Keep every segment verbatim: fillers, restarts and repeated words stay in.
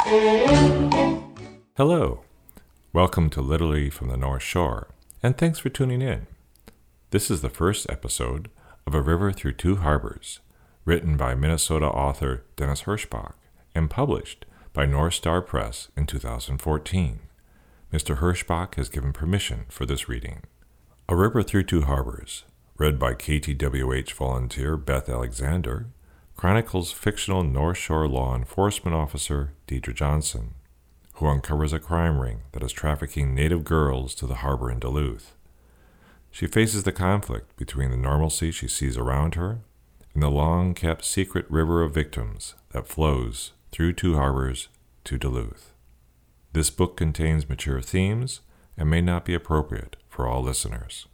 Hello, welcome to Literally from the North Shore, and thanks for tuning in. This is the first episode of A River Through Two Harbors, written by Minnesota author Dennis Hirschbach and published by North Star Press in two thousand fourteen. Mister Hirschbach has given permission for this reading. A River Through Two Harbors, read by K T W H volunteer Beth Alexander, chronicles fictional North Shore law enforcement officer Deidre Johnson, who uncovers a crime ring that is trafficking Native girls to the harbor in Duluth. She faces the conflict between the normalcy she sees around her and the long-kept secret river of victims that flows through Two Harbors to Duluth. This book contains mature themes and may not be appropriate for all listeners.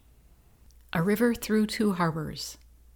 A River Through Two Harbors.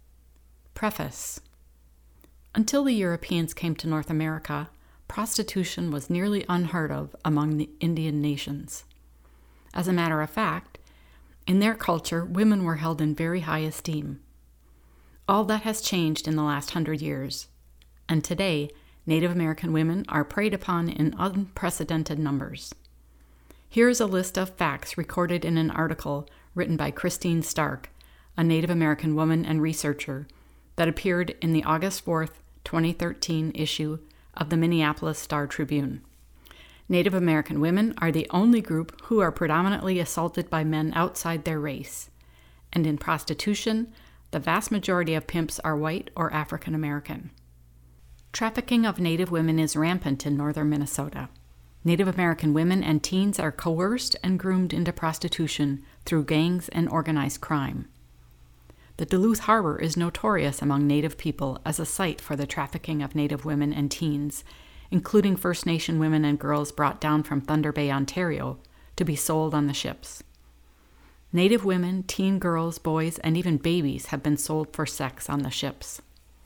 Preface. Until the Europeans came to North America, prostitution was nearly unheard of among the Indian nations. As a matter of fact, in their culture, women were held in very high esteem. All that has changed in the last hundred years, and today, Native American women are preyed upon in unprecedented numbers. Here is a list of facts recorded in an article written by Christine Stark, a Native American woman and researcher, that appeared in the August fourth, twenty thirteen issue of the Minneapolis Star-Tribune. Native American women are the only group who are predominantly assaulted by men outside their race, and in prostitution, the vast majority of pimps are white or African American. Trafficking of Native women is rampant in northern Minnesota. Native American women and teens are coerced and groomed into prostitution through gangs and organized crime. The Duluth Harbor is notorious among Native people as a site for the trafficking of Native women and teens, including First Nation women and girls brought down from Thunder Bay, Ontario, to be sold on the ships. Native women, teen girls, boys, and even babies have been sold for sex on the ships.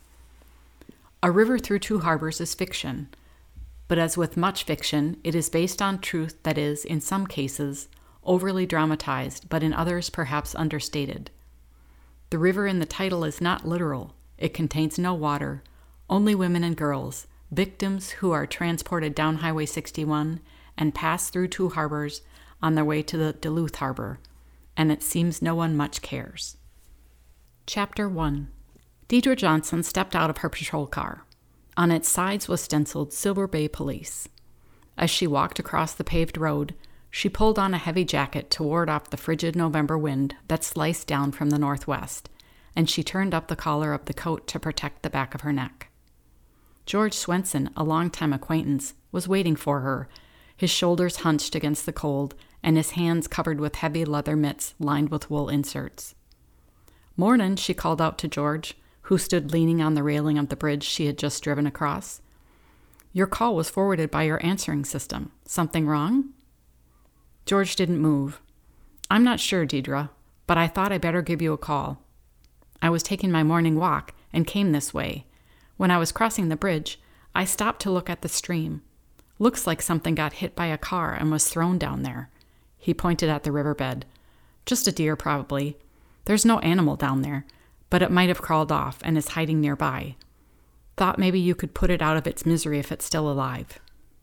A River Through Two Harbors is fiction, but as with much fiction, it is based on truth that is, in some cases, overly dramatized, but in others perhaps understated. The river in the title is not literal. It contains no water, only women and girls, victims who are transported down Highway sixty-one and pass through Two Harbors on their way to the Duluth Harbor, and it seems no one much cares. Chapter one. Deidre Johnson stepped out of her patrol car. On its sides was stenciled Silver Bay Police. As she walked across the paved road, she pulled on a heavy jacket to ward off the frigid November wind that sliced down from the northwest, and she turned up the collar of the coat to protect the back of her neck. George Swenson, a longtime acquaintance, was waiting for her, his shoulders hunched against the cold and his hands covered with heavy leather mitts lined with wool inserts. "Mornin'," she called out to George, who stood leaning on the railing of the bridge she had just driven across. "Your call was forwarded by your answering system. Something wrong?" George didn't move. "I'm not sure, Deidre, but I thought I better give you a call. I was taking my morning walk and came this way. When I was crossing the bridge, I stopped to look at the stream. Looks like something got hit by a car and was thrown down there." He pointed at the riverbed. "Just a deer, probably. There's no animal down there, but it might have crawled off and is hiding nearby. Thought maybe you could put it out of its misery if it's still alive."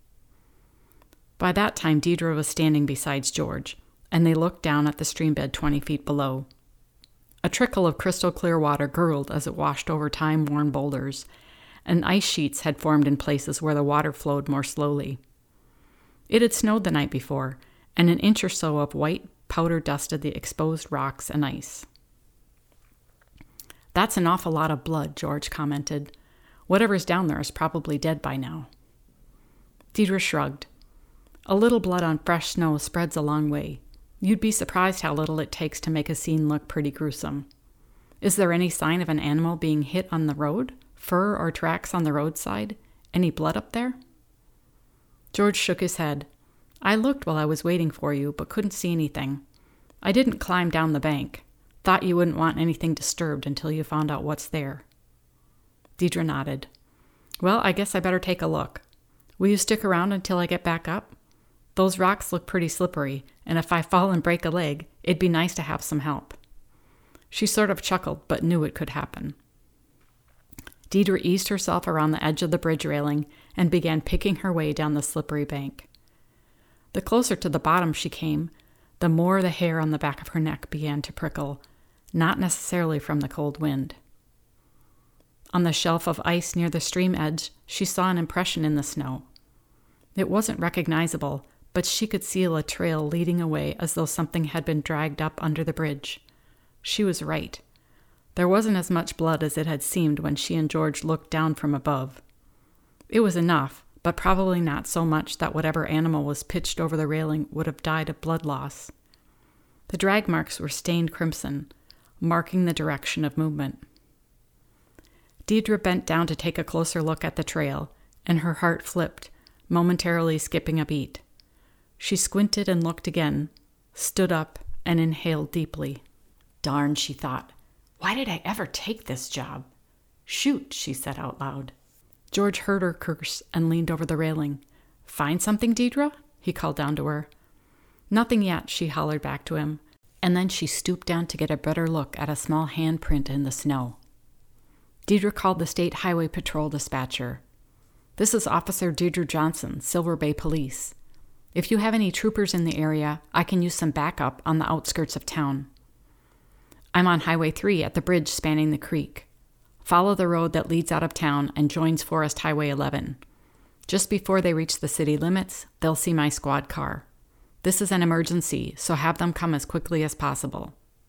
By that time, Deidre was standing beside George, and they looked down at the streambed twenty feet below. A trickle of crystal clear water gurgled as it washed over time-worn boulders, and ice sheets had formed in places where the water flowed more slowly. It had snowed the night before, and an inch or so of white powder dusted the exposed rocks and ice. "That's an awful lot of blood," George commented. "Whatever's down there is probably dead by now." Deidre shrugged. "A little blood on fresh snow spreads a long way. You'd be surprised how little it takes to make a scene look pretty gruesome. Is there any sign of an animal being hit on the road? Fur or tracks on the roadside? Any blood up there?" George shook his head. "I looked while I was waiting for you, but couldn't see anything. I didn't climb down the bank. Thought you wouldn't want anything disturbed until you found out what's there." Deidre nodded. "Well, I guess I better take a look. Will you stick around until I get back up? Those rocks look pretty slippery, and if I fall and break a leg, it'd be nice to have some help." She sort of chuckled, but knew it could happen. Deidre eased herself around the edge of the bridge railing and began picking her way down the slippery bank. The closer to the bottom she came, the more the hair on the back of her neck began to prickle, not necessarily from the cold wind. On the shelf of ice near the stream edge, she saw an impression in the snow. It wasn't recognizable, but she could see a trail leading away as though something had been dragged up under the bridge. She was right. There wasn't as much blood as it had seemed when she and George looked down from above. It was enough, but probably not so much that whatever animal was pitched over the railing would have died of blood loss. The drag marks were stained crimson, marking the direction of movement. Deidre bent down to take a closer look at the trail, and her heart flipped, momentarily skipping a beat. She squinted and looked again, stood up, and inhaled deeply. Darn, she thought. Why did I ever take this job? Shoot, she said out loud. George heard her curse and leaned over the railing. Find something, Deidre? He called down to her. Nothing yet, she hollered back to him, and then she stooped down to get a better look at a small handprint in the snow. Deidre called the State Highway Patrol dispatcher. This is Officer Deirdre Johnson, Silver Bay Police. If you have any troopers in the area, I can use some backup on the outskirts of town. I'm on Highway three at the bridge spanning the creek. Follow the road that leads out of town and joins Forest Highway eleven. Just before they reach the city limits, they'll see my squad car. This is an emergency, so have them come as quickly as possible.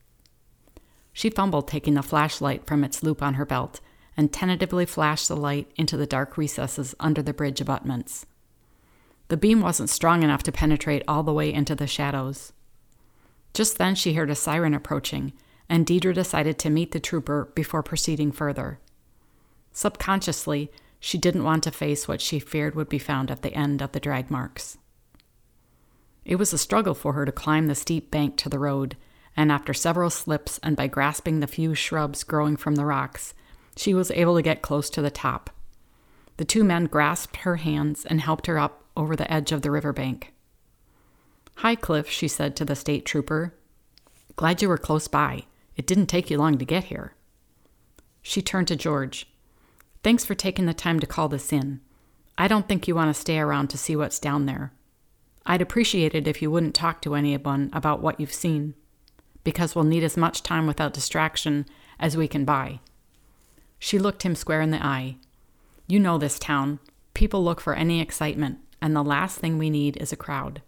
She fumbled, taking the flashlight from its loop on her belt, and tentatively flashed the light into the dark recesses under the bridge abutments. The beam wasn't strong enough to penetrate all the way into the shadows. Just then she heard a siren approaching, and Deidre decided to meet the trooper before proceeding further. Subconsciously, she didn't want to face what she feared would be found at the end of the drag marks. It was a struggle for her to climb the steep bank to the road, and after several slips and by grasping the few shrubs growing from the rocks, she was able to get close to the top. The two men grasped her hands and helped her up over the edge of the riverbank. Hi, Cliff, she said to the state trooper. Glad you were close by. It didn't take you long to get here. She turned to George. Thanks for taking the time to call this in. I don't think you want to stay around to see what's down there. I'd appreciate it if you wouldn't talk to anyone about what you've seen, because we'll need as much time without distraction as we can buy. She looked him square in the eye. You know this town. People look for any excitement, and the last thing we need is a crowd.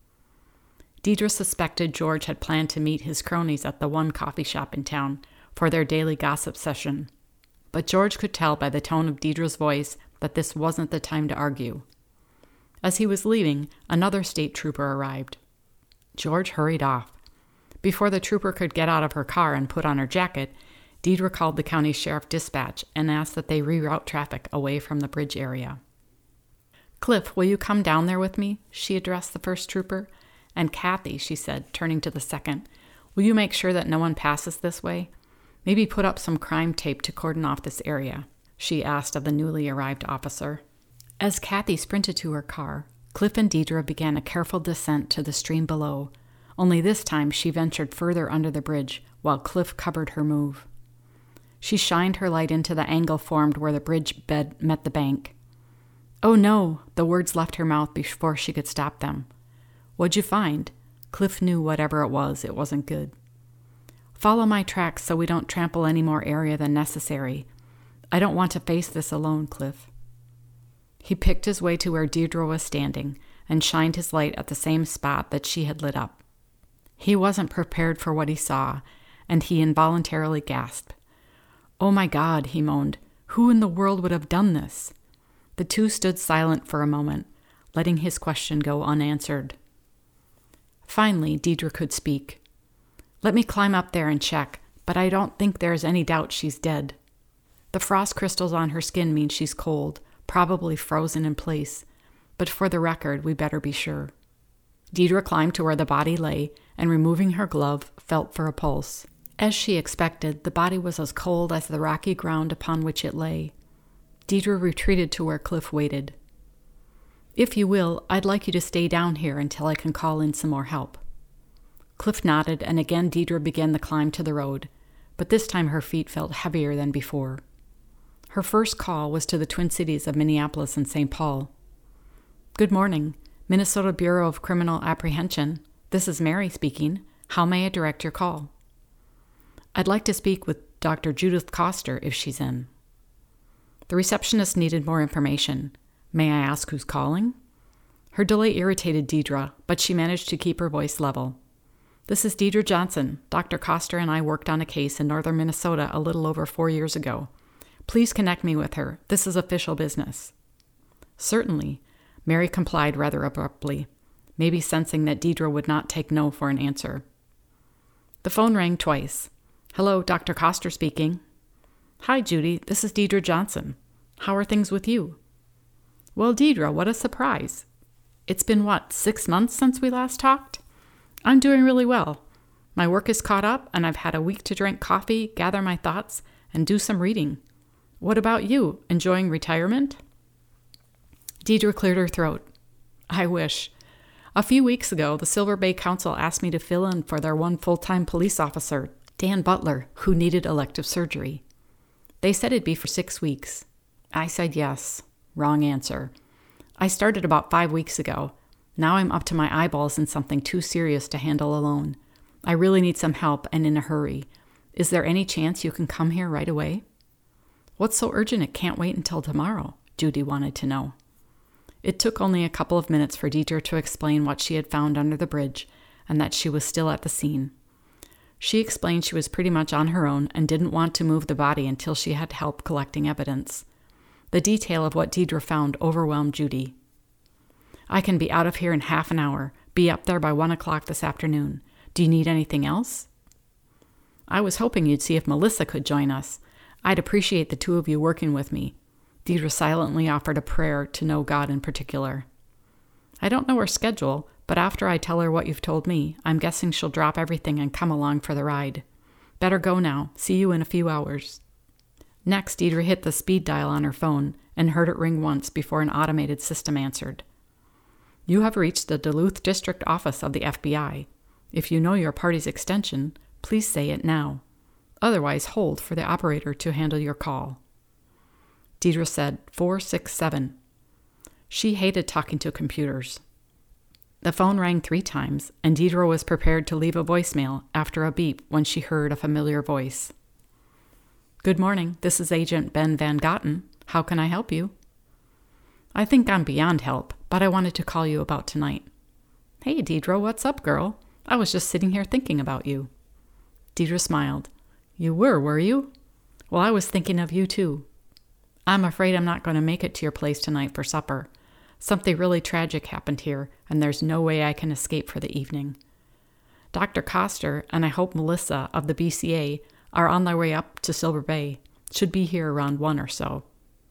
Deidre suspected George had planned to meet his cronies at the one coffee shop in town for their daily gossip session, but George could tell by the tone of Deidre's voice that this wasn't the time to argue. As he was leaving, another state trooper arrived. George hurried off. Before the trooper could get out of her car and put on her jacket, Deidre called the county sheriff dispatch and asked that they reroute traffic away from the bridge area. Cliff, will you come down there with me? She addressed the first trooper. And Kathy, she said, turning to the second, will you make sure that no one passes this way? Maybe put up some crime tape to cordon off this area, she asked of the newly arrived officer. As Kathy sprinted to her car, Cliff and Deidre began a careful descent to the stream below, only this time she ventured further under the bridge while Cliff covered her move. She shined her light into the angle formed where the bridge bed met the bank. Oh no, the words left her mouth before she could stop them. What'd you find? Cliff knew whatever it was, it wasn't good. Follow my tracks so we don't trample any more area than necessary. I don't want to face this alone, Cliff. He picked his way to where Deidre was standing and shined his light at the same spot that she had lit up. He wasn't prepared for what he saw, and he involuntarily gasped. Oh my God, he moaned. Who in the world would have done this? The two stood silent for a moment, letting his question go unanswered. Finally, Deidre could speak. Let me climb up there and check, but I don't think there's any doubt she's dead. The frost crystals on her skin mean she's cold, probably frozen in place, but for the record, we better be sure. Deidre climbed to where the body lay and, removing her glove, felt for a pulse. As she expected, the body was as cold as the rocky ground upon which it lay. Deidre retreated to where Cliff waited. If you will, I'd like you to stay down here until I can call in some more help. Cliff nodded, and again Deidre began the climb to the road, but this time her feet felt heavier than before. Her first call was to the Twin Cities of Minneapolis and Saint Paul. Good morning, Minnesota Bureau of Criminal Apprehension. This is Mary speaking. How may I direct your call? I'd like to speak with Doctor Judith Coster if she's in. The receptionist needed more information. May I ask who's calling? Her delay irritated Deidre, but she managed to keep her voice level. This is Deidre Johnson. Doctor Coster and I worked on a case in northern Minnesota a little over four years ago. Please connect me with her. This is official business. Certainly. Mary complied rather abruptly, maybe sensing that Deidre would not take no for an answer. The phone rang twice. Hello, Doctor Coster speaking. Hi, Judy. This is Deidre Johnson. How are things with you? Well, Deidre, what a surprise. It's been, what, six months since we last talked? I'm doing really well. My work is caught up, and I've had a week to drink coffee, gather my thoughts, and do some reading. What about you? Enjoying retirement? Deidre cleared her throat. I wish. A few weeks ago, the Silver Bay Council asked me to fill in for their one full-time police officer, Dan Butler, who needed elective surgery. They said it'd be for six weeks. I said yes. Wrong answer. I started about five weeks ago. Now I'm up to my eyeballs in something too serious to handle alone. I really need some help and in a hurry. Is there any chance you can come here right away? What's so urgent it can't wait until tomorrow? Judy wanted to know. It took only a couple of minutes for Deidre to explain what she had found under the bridge and that she was still at the scene. She explained she was pretty much on her own and didn't want to move the body until she had help collecting evidence. The detail of what Deidre found overwhelmed Judy. I can be out of here in half an hour, be up there by one o'clock this afternoon. Do you need anything else? I was hoping you'd see if Melissa could join us. I'd appreciate the two of you working with me. Deidre silently offered a prayer to know God in particular. I don't know her schedule, but after I tell her what you've told me, I'm guessing she'll drop everything and come along for the ride. Better go now. See you in a few hours. Next, Deidre hit the speed dial on her phone and heard it ring once before an automated system answered. You have reached the Duluth District Office of the F B I. If you know your party's extension, please say it now. Otherwise, hold for the operator to handle your call. Deidre said four six seven. She hated talking to computers. The phone rang three times, and Deidre was prepared to leave a voicemail after a beep when she heard a familiar voice. Good morning, this is Agent Ben Van Gotten. How can I help you? I think I'm beyond help, but I wanted to call you about tonight. Hey, Deidre, what's up, girl? I was just sitting here thinking about you. Deidre smiled. You were, were you? Well, I was thinking of you, too. I'm afraid I'm not going to make it to your place tonight for supper. Something really tragic happened here, and there's no way I can escape for the evening. Doctor Coster and I hope Melissa of the B C A are on their way up to Silver Bay. Should be here around one or so.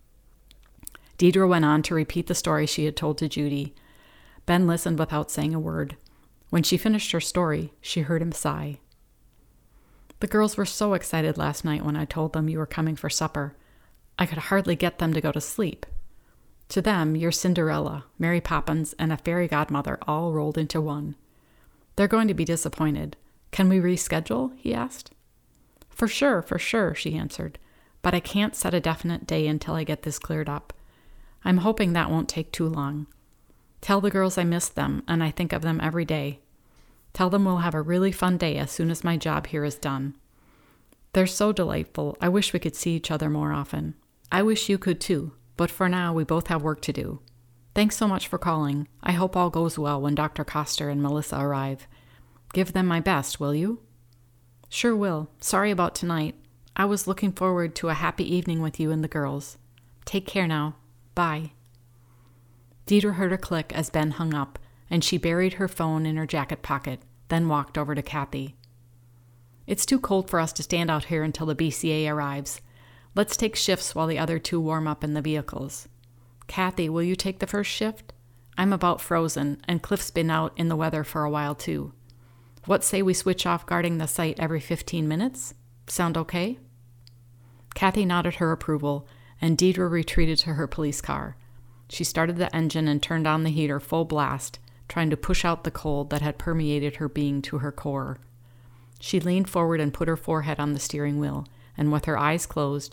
Deidre went on to repeat the story she had told to Judy. Ben listened without saying a word. When she finished her story, she heard him sigh. The girls were so excited last night when I told them you were coming for supper. I could hardly get them to go to sleep. To them, you're Cinderella, Mary Poppins, and a fairy godmother all rolled into one. They're going to be disappointed. Can we reschedule? He asked. For sure, for sure, she answered. But I can't set a definite day until I get this cleared up. I'm hoping that won't take too long. Tell the girls I miss them, and I think of them every day. Tell them we'll have a really fun day as soon as my job here is done. They're so delightful. I wish we could see each other more often. I wish you could too, but for now we both have work to do. Thanks so much for calling. I hope all goes well when Doctor Coster and Melissa arrive. Give them my best, will you? Sure will. Sorry about tonight. I was looking forward to a happy evening with you and the girls. Take care now. Bye. Deidre heard a click as Ben hung up, and she buried her phone in her jacket pocket, then walked over to Kathy. It's too cold for us to stand out here until the B C A arrives. Let's take shifts while the other two warm up in the vehicles. Kathy, will you take the first shift? I'm about frozen, and Cliff's been out in the weather for a while too. What say we switch off guarding the site every fifteen minutes? Sound okay? Kathy nodded her approval, and Deidre retreated to her police car. She started the engine and turned on the heater full blast, trying to push out the cold that had permeated her being to her core. She leaned forward and put her forehead on the steering wheel, and with her eyes closed,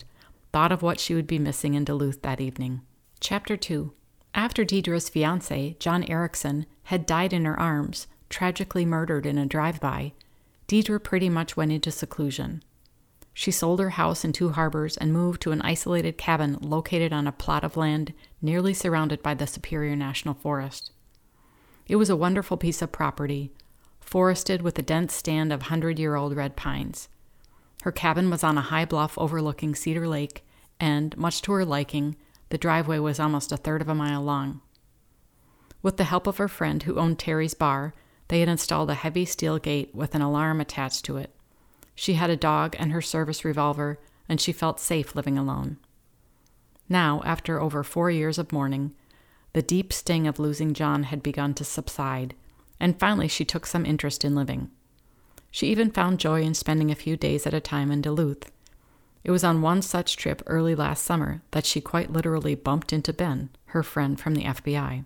thought of what she would be missing in Duluth that evening. Chapter two. After Deidre's fiancé, John Erickson, had died in her arms, tragically murdered in a drive-by, Deidre pretty much went into seclusion. She sold her house in Two Harbors and moved to an isolated cabin located on a plot of land nearly surrounded by the Superior National Forest. It was a wonderful piece of property, forested with a dense stand of hundred-year-old red pines. Her cabin was on a high bluff overlooking Cedar Lake, and, much to her liking, the driveway was almost a third of a mile long. With the help of her friend who owned Terry's Bar, they had installed a heavy steel gate with an alarm attached to it. She had a dog and her service revolver, and she felt safe living alone. Now, after over four years of mourning, the deep sting of losing John had begun to subside, and finally she took some interest in living. She even found joy in spending a few days at a time in Duluth. It was on one such trip early last summer that she quite literally bumped into Ben, her friend from the F B I.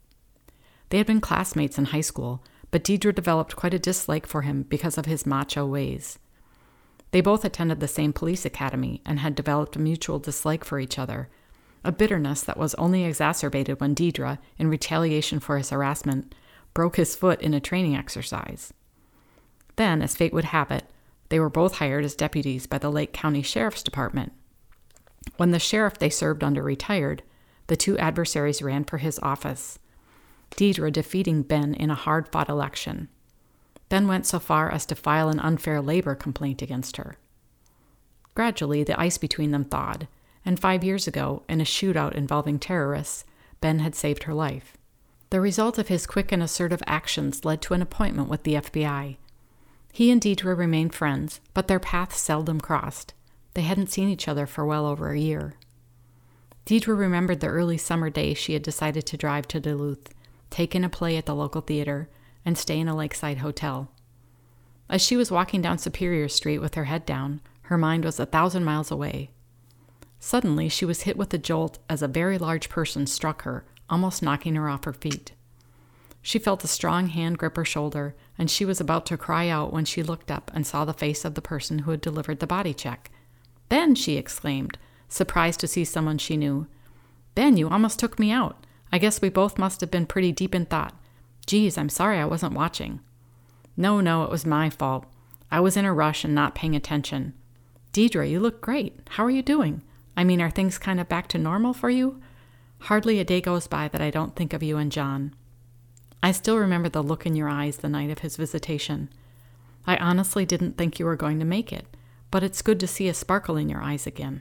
They had been classmates in high school, but Deidre developed quite a dislike for him because of his macho ways. They both attended the same police academy and had developed a mutual dislike for each other, a bitterness that was only exacerbated when Deidre, in retaliation for his harassment, broke his foot in a training exercise. Then, as fate would have it, they were both hired as deputies by the Lake County Sheriff's Department. When the sheriff they served under retired, the two adversaries ran for his office, Deidre defeating Ben in a hard-fought election. Ben went so far as to file an unfair labor complaint against her. Gradually, the ice between them thawed, and five years ago, in a shootout involving terrorists, Ben had saved her life. The result of his quick and assertive actions led to an appointment with the F B I. He and Deidre remained friends, but their paths seldom crossed. They hadn't seen each other for well over a year. Deidre remembered the early summer day she had decided to drive to Duluth, take in a play at the local theater, and stay in a lakeside hotel. As she was walking down Superior Street with her head down, her mind was a thousand miles away. Suddenly, she was hit with a jolt as a very large person struck her, almost knocking her off her feet. She felt a strong hand grip her shoulder, and she was about to cry out when she looked up and saw the face of the person who had delivered the body check. "Ben!" she exclaimed, surprised to see someone she knew. "Ben, you almost took me out. I guess we both must have been pretty deep in thought. Geez, I'm sorry I wasn't watching." "No, no, it was my fault. I was in a rush and not paying attention. Deidre, you look great. How are you doing? I mean, are things kind of back to normal for you? Hardly a day goes by that I don't think of you and John." I still remember the look in your eyes the night of his visitation. I honestly didn't think you were going to make it, but it's good to see a sparkle in your eyes again.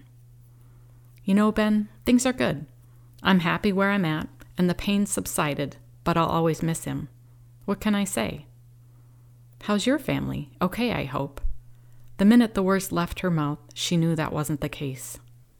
"You know, Ben, things are good. I'm happy where I'm at, and the pain's subsided, but I'll always miss him. What can I say?" "How's your family? Okay, I hope." The minute the words left her mouth, she knew that wasn't the case.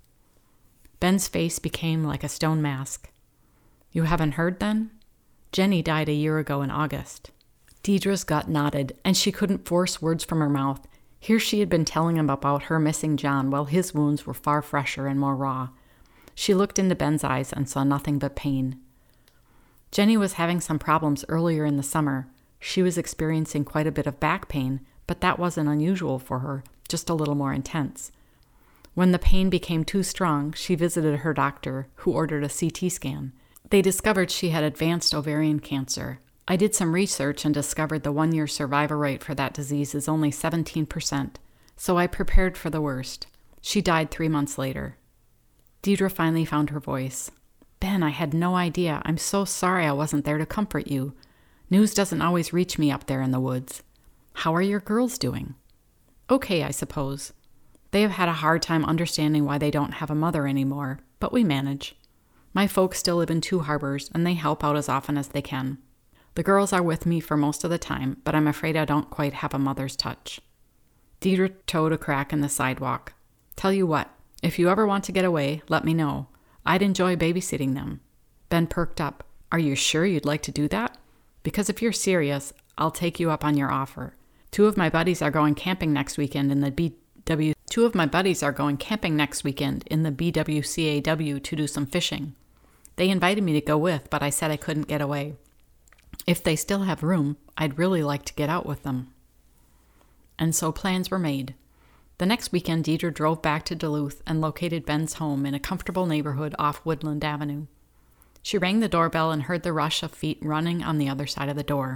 Ben's face became like a stone mask. "You haven't heard, then? Jenny died a year ago in August." Deidre's gut nodded, and she couldn't force words from her mouth. Here she had been telling him about her missing John while his wounds were far fresher and more raw. She looked into Ben's eyes and saw nothing but pain. Jenny was having some problems earlier in the summer. She was experiencing quite a bit of back pain, but that wasn't unusual for her, just a little more intense. When the pain became too strong, she visited her doctor, who ordered a C T scan. They discovered she had advanced ovarian cancer. I did some research and discovered the one-year survival rate for that disease is only seventeen percent, so I prepared for the worst. She died three months later. Deidre finally found her voice. "Ben, I had no idea. I'm so sorry I wasn't there to comfort you. News doesn't always reach me up there in the woods. How are your girls doing?" "Okay, I suppose. They have had a hard time understanding why they don't have a mother anymore, but we manage. My folks still live in Two Harbors, and they help out as often as they can. The girls are with me for most of the time, but I'm afraid I don't quite have a mother's touch." Deidre toed a crack in the sidewalk. "Tell you what, if you ever want to get away, let me know. I'd enjoy babysitting them." Ben perked up. "Are you sure you'd like to do that? Because if you're serious, I'll take you up on your offer. Two of my buddies are going camping next weekend in the B W. Two of my buddies are going camping next weekend in the B W C A W to do some fishing. They invited me to go with, but I said I couldn't get away. If they still have room, I'd really like to get out with them." And so plans were made. The The next weekend, Deidre drove back to Duluth and located Ben's home in a comfortable neighborhood off Woodland Avenue. She rang the doorbell and heard the rush of feet running on the other side of the door.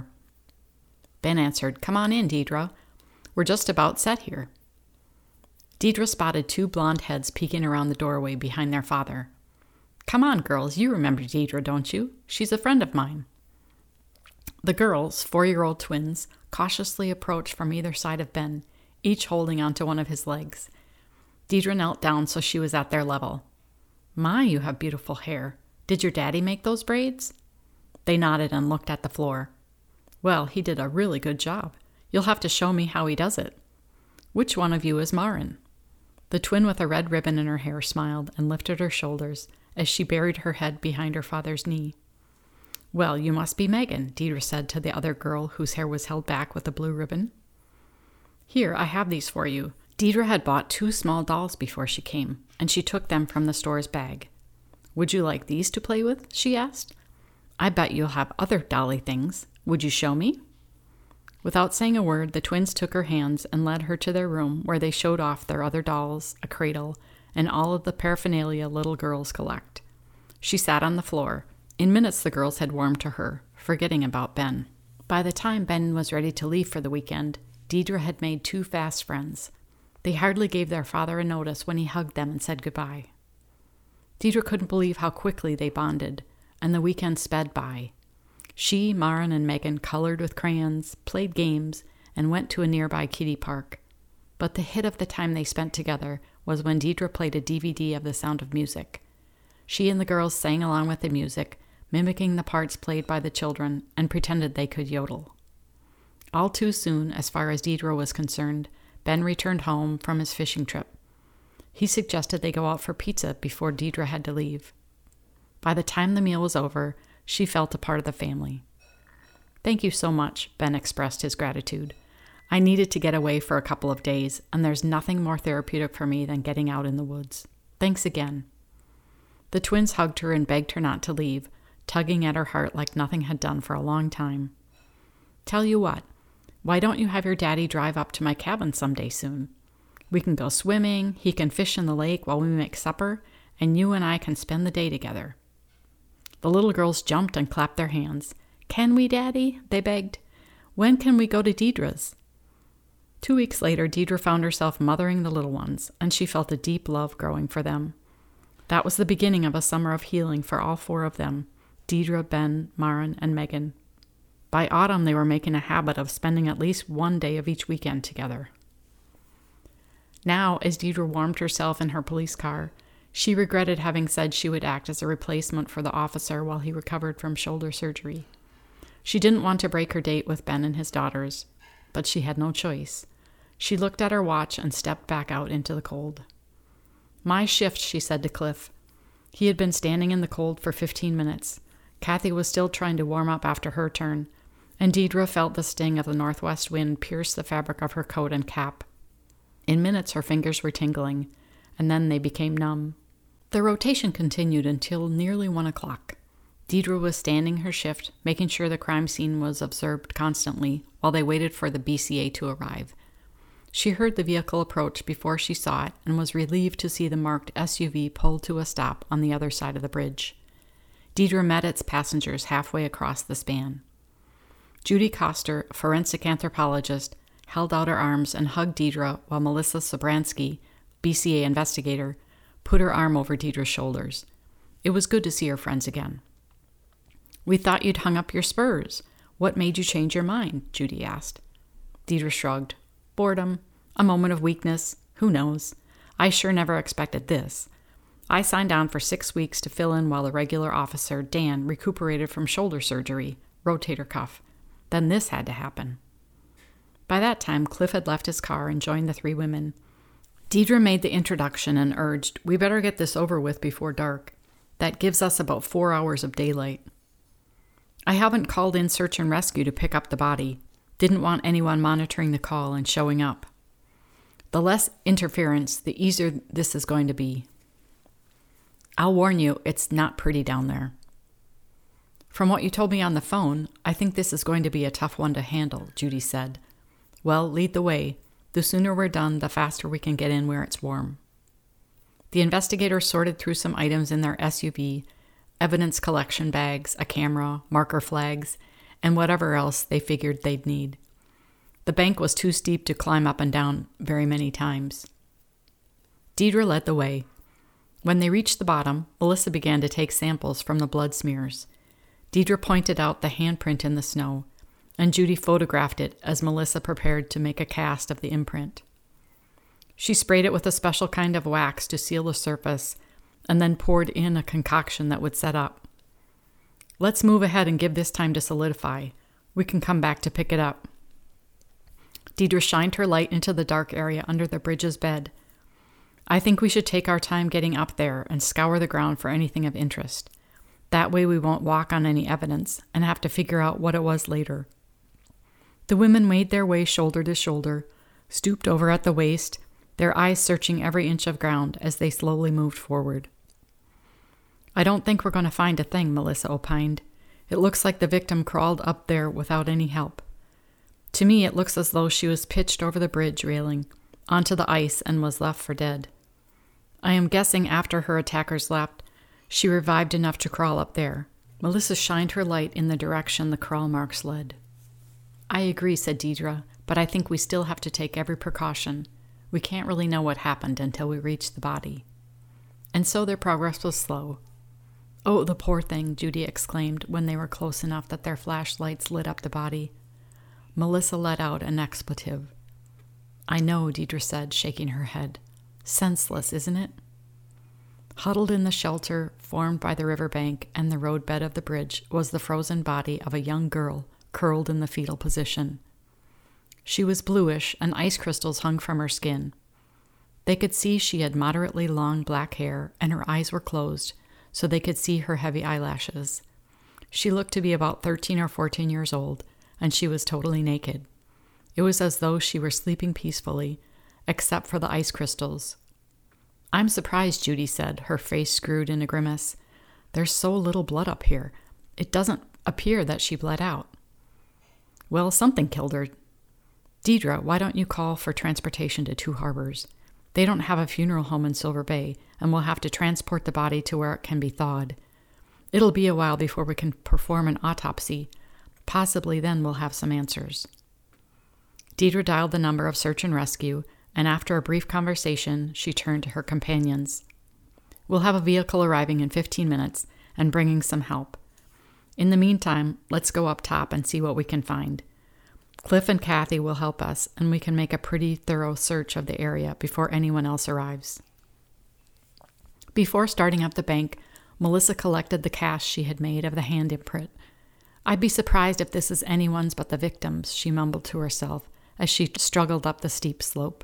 Ben answered, "Come on in, Deidre. We're just about set here." Deidre spotted two blonde heads peeking around the doorway behind their father. "Come on, girls. You remember Deidre, don't you? She's a friend of mine." The girls, four-year-old twins, cautiously approached from either side of Ben, each holding onto one of his legs. Deidre knelt down so she was at their level. "My, you have beautiful hair. Did your daddy make those braids?" They nodded and looked at the floor. "Well, he did a really good job. You'll have to show me how he does it. Which one of you is Marin?" The twin with a red ribbon in her hair smiled and lifted her shoulders as she buried her head behind her father's knee. "Well, you must be Megan," Deidre said to the other girl whose hair was held back with a blue ribbon. "Here, I have these for you." Deidre had bought two small dolls before she came, and she took them from the store's bag. "Would you like these to play with?" she asked. "I bet you'll have other dolly things. Would you show me?" Without saying a word, the twins took her hands and led her to their room, where they showed off their other dolls, a cradle, and all of the paraphernalia little girls collect. She sat on the floor. In minutes, the girls had warmed to her, forgetting about Ben. By the time Ben was ready to leave for the weekend, Deidre had made two fast friends. They hardly gave their father a notice when he hugged them and said goodbye. Deidre couldn't believe how quickly they bonded, and the weekend sped by. She, Marin, and Megan colored with crayons, played games, and went to a nearby kiddie park. But the hit of the time they spent together was when Deidre played a D V D of The Sound of Music. She and the girls sang along with the music, mimicking the parts played by the children, and pretended they could yodel. All too soon, as far as Deidre was concerned, Ben returned home from his fishing trip. He suggested they go out for pizza before Deidre had to leave. By the time the meal was over, she felt a part of the family. "Thank you so much," Ben expressed his gratitude. "I needed to get away for a couple of days, and there's nothing more therapeutic for me than getting out in the woods. Thanks again." The twins hugged her and begged her not to leave, tugging at her heart like nothing had done for a long time. "Tell you what, why don't you have your daddy drive up to my cabin someday soon? We can go swimming, he can fish in the lake while we make supper, and you and I can spend the day together." The little girls jumped and clapped their hands. "Can we, Daddy?" they begged. "When can we go to Deidre's?" Two weeks later, Deidre found herself mothering the little ones, and she felt a deep love growing for them. That was the beginning of a summer of healing for all four of them, Deidre, Ben, Marin, and Megan. By autumn, they were making a habit of spending at least one day of each weekend together. Now, as Deidre warmed herself in her police car, she regretted having said she would act as a replacement for the officer while he recovered from shoulder surgery. She didn't want to break her date with Ben and his daughters, but she had no choice. She looked at her watch and stepped back out into the cold. "My shift," she said to Cliff. He had been standing in the cold for fifteen minutes. Kathy was still trying to warm up after her turn, and Deidre felt the sting of the northwest wind pierce the fabric of her coat and cap. In minutes, her fingers were tingling, and then they became numb. The rotation continued until nearly one o'clock. Deidre was standing her shift, making sure the crime scene was observed constantly while they waited for the B C A to arrive. She heard the vehicle approach before she saw it and was relieved to see the marked S U V pull to a stop on the other side of the bridge. Deidre met its passengers halfway across the span. Judy Coster, a forensic anthropologist, held out her arms and hugged Deidre while Melissa Sobransky, B C A investigator, put her arm over Deidre's shoulders. It was good to see her friends again. "We thought you'd hung up your spurs. What made you change your mind?" Judy asked. Deidre shrugged. "Boredom. A moment of weakness. Who knows? I sure never expected this. I signed on for six weeks to fill in while the regular officer, Dan, recuperated from shoulder surgery, rotator cuff. Then this had to happen." By that time, Cliff had left his car and joined the three women. Deidre made the introduction and urged, "We better get this over with before dark. That gives us about four hours of daylight." "I haven't called in search and rescue to pick up the body. Didn't want anyone monitoring the call and showing up. The less interference, the easier this is going to be. I'll warn you, it's not pretty down there." "From what you told me on the phone, I think this is going to be a tough one to handle," Judy said. "Well, lead the way. The sooner we're done, the faster we can get in where it's warm. The investigators sorted through some items in their S U V, evidence collection bags, a camera, marker flags, and whatever else they figured they'd need. The bank was too steep to climb up and down very many times. Deidre led the way. When they reached the bottom, Melissa began to take samples from the blood smears. Deidre pointed out the handprint in the snow, and Judy photographed it as Melissa prepared to make a cast of the imprint. She sprayed it with a special kind of wax to seal the surface, and then poured in a concoction that would set up. Let's move ahead and give this time to solidify. We can come back to pick it up. Deidre shined her light into the dark area under the bridge's bed. I think we should take our time getting up there and scour the ground for anything of interest. That way we won't walk on any evidence and have to figure out what it was later. The women made their way shoulder to shoulder, stooped over at the waist, their eyes searching every inch of ground as they slowly moved forward. I don't think we're going to find a thing, Melissa opined. It looks like the victim crawled up there without any help. To me, it looks as though she was pitched over the bridge railing, onto the ice, and was left for dead. I am guessing after her attackers left, she revived enough to crawl up there. Melissa shined her light in the direction the crawl marks led. I agree, said Deidre, but I think we still have to take every precaution. We can't really know what happened until we reach the body. And so their progress was slow. Oh, the poor thing, Judy exclaimed when they were close enough that their flashlights lit up the body. Melissa let out an expletive. I know, Deidre said, shaking her head. Senseless, isn't it? Huddled in the shelter formed by the riverbank and the roadbed of the bridge was the frozen body of a young girl curled in the fetal position. She was bluish, and ice crystals hung from her skin. They could see she had moderately long black hair, and her eyes were closed, so they could see her heavy eyelashes. She looked to be about thirteen or fourteen years old, and she was totally naked. It was as though she were sleeping peacefully, except for the ice crystals. I'm surprised, Judy said, her face screwed in a grimace. There's so little blood up here. It doesn't appear that she bled out. Well, something killed her. Deidre, why don't you call for transportation to Two Harbors? They don't have a funeral home in Silver Bay, and we'll have to transport the body to where it can be thawed. It'll be a while before we can perform an autopsy. Possibly then we'll have some answers. Deidre dialed the number of search and rescue, and after a brief conversation, she turned to her companions. We'll have a vehicle arriving in fifteen minutes and bringing some help. In the meantime, let's go up top and see what we can find. Cliff and Kathy will help us, and we can make a pretty thorough search of the area before anyone else arrives. Before starting up the bank, Melissa collected the cast she had made of the hand imprint. I'd be surprised if this is anyone's but the victim's, she mumbled to herself as she struggled up the steep slope.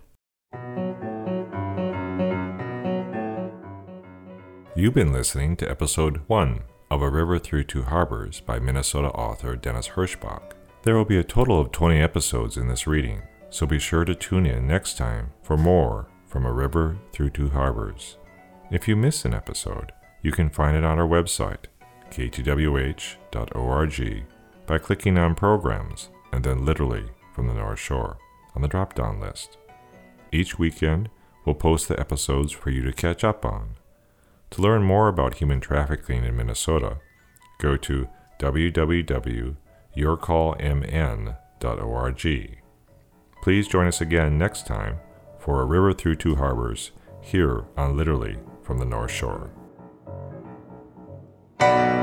You've been listening to episode one of A River Through Two Harbors by Minnesota author Dennis Hirschbach. There will be a total of twenty episodes in this reading, so be sure to tune in next time for more from A River Through Two Harbors. If you miss an episode, you can find it on our website, k t w h dot org, by clicking on Programs and then Literally from the North Shore on the drop-down list. Each weekend, we'll post the episodes for you to catch up on. To learn more about human trafficking in Minnesota, go to w w w dot your call m n dot org. Please join us again next time for A River Through Two Harbors here on Literally from the North Shore.